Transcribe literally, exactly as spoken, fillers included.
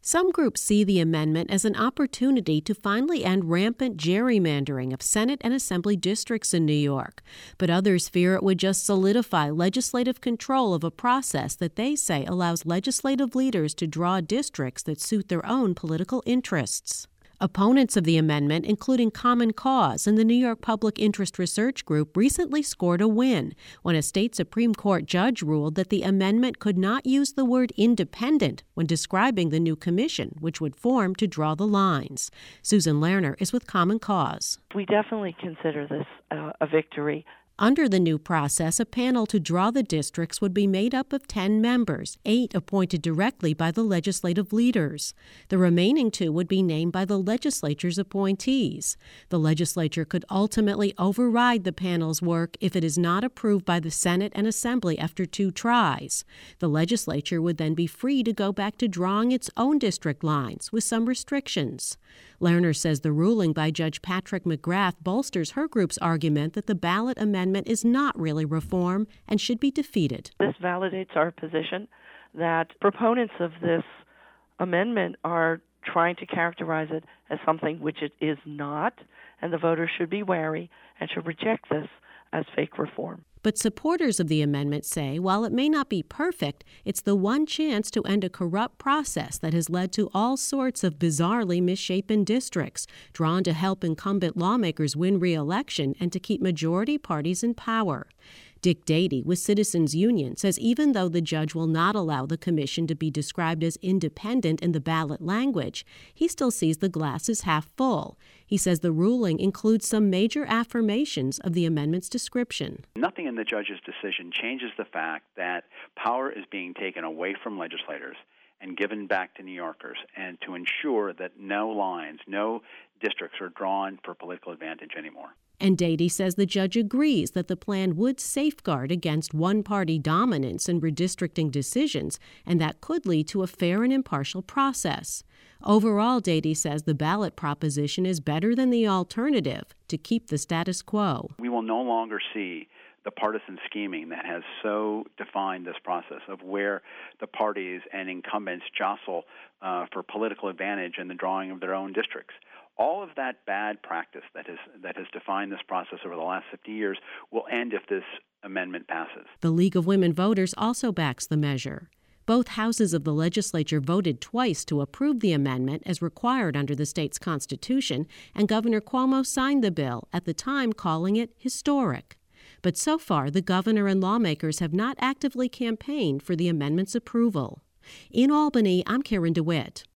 Some groups see the amendment as an opportunity to finally end rampant gerrymandering of Senate and Assembly districts in New York. But others fear it would just solidify legislative control of a process that they say allows legislative leaders to draw districts that suit their own political interests. Opponents of the amendment, including Common Cause and the New York Public Interest Research Group, recently scored a win when a state Supreme Court judge ruled that the amendment could not use the word independent when describing the new commission, which would form to draw the lines. Susan Lerner is with Common Cause. We definitely consider this uh, a victory. Under the new process, a panel to draw the districts would be made up of ten members, eight appointed directly by the legislative leaders. The remaining two would be named by the legislature's appointees. The legislature could ultimately override the panel's work if it is not approved by the Senate and Assembly after two tries. The legislature would then be free to go back to drawing its own district lines with some restrictions. Lerner says the ruling by Judge Patrick McGrath bolsters her group's argument that the ballot amendment is not really reform and should be defeated. This validates our position that proponents of this amendment are trying to characterize it as something which it is not, and the voters should be wary and should reject this as fake reform. But supporters of the amendment say while it may not be perfect, it's the one chance to end a corrupt process that has led to all sorts of bizarrely misshapen districts, drawn to help incumbent lawmakers win re-election and to keep majority parties in power. Dick Dady with Citizens Union says even though the judge will not allow the commission to be described as independent in the ballot language, he still sees the glass as half full. He says the ruling includes some major affirmations of the amendment's description. Nothing in the judge's decision changes the fact that power is being taken away from legislators and given back to New Yorkers, and to ensure that no lines, no districts are drawn for political advantage anymore. And Dady says the judge agrees that the plan would safeguard against one-party dominance in redistricting decisions, and that could lead to a fair and impartial process. Overall, Dady says the ballot proposition is better than the alternative to keep the status quo. We will no longer see the partisan scheming that has so defined this process of where the parties and incumbents jostle uh, for political advantage in the drawing of their own districts. All of that bad practice that has that has defined this process over the last fifty years will end if this amendment passes. The League of Women Voters also backs the measure. Both houses of the legislature voted twice to approve the amendment as required under the state's constitution, and Governor Cuomo signed the bill, at the time calling it historic. But so far, the governor and lawmakers have not actively campaigned for the amendment's approval. In Albany, I'm Karen DeWitt.